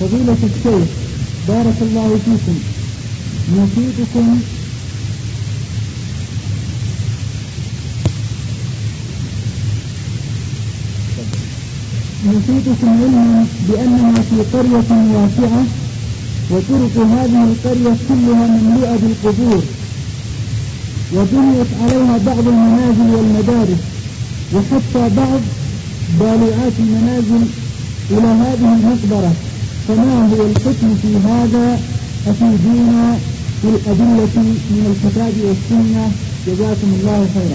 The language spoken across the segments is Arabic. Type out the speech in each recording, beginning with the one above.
فضيلة الشيخ بارك الله فيكم، نفيدكم علما بأننا في قرية واسعة، وطرق هذه القرية كلها مملوءة بالقبور، وبنيت عليها بعض المنازل والمدارس، وحتى بعض باليات المنازل إلى هذه المقبرة. فما هو الحكم في هذا؟ أفيدونا بالأدلة من الكتاب والسنة، جزاكم الله خيرا.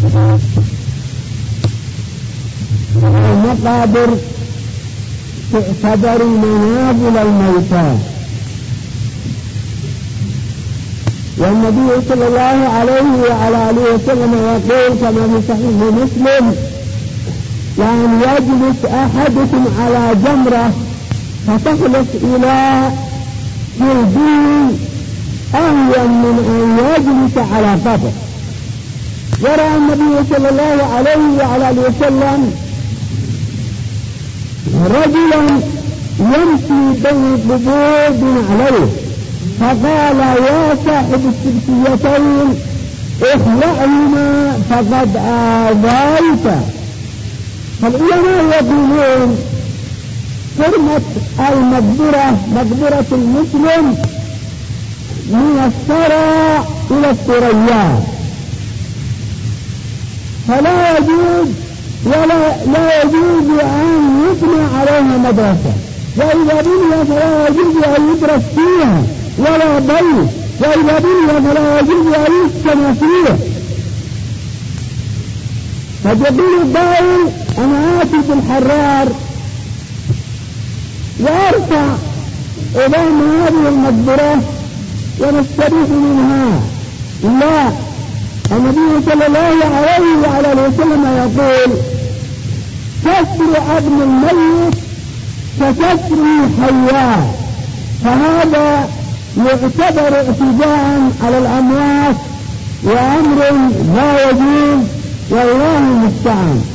المقابر تعتبر منازل الموتى، والنبي صلى الله عليه وعلى آله وسلم يقول كما في صحيح مسلم: لأن يجلس أحدكم على جمرة فتخلص إلى جلده أهون من أن يجلس على قبر. ورأى النبي صلى الله عليه وعلى آله وسلم رجلا يمشي بين القبور بنعليه، فقال: يا صاحب السبتيتين اخلعهما فقد آذيت. فالعلماء يقولون حرمة المقبرة، مقبرة المسلم، من الثرى إلى الثريات، فلا يجوز لا يجوز أن يبنى عليها مدرسة، وإذا بني فلا يجوز أن يدرس فيها ولا بيت، وإذا بني فلا يجوز أن يسكن فيه. فجبين الضائل: أنا آتي بالحرار وأرفع أمام هذه المقبرة ونستريح منها. لا، النبي صلى الله عليه وعلى آله وسلم يقول: كسر عظم الميت ككسر حياه، فهذا يعتبر اعتداء على الأموات وأمر لا يجوز، والله المستعان.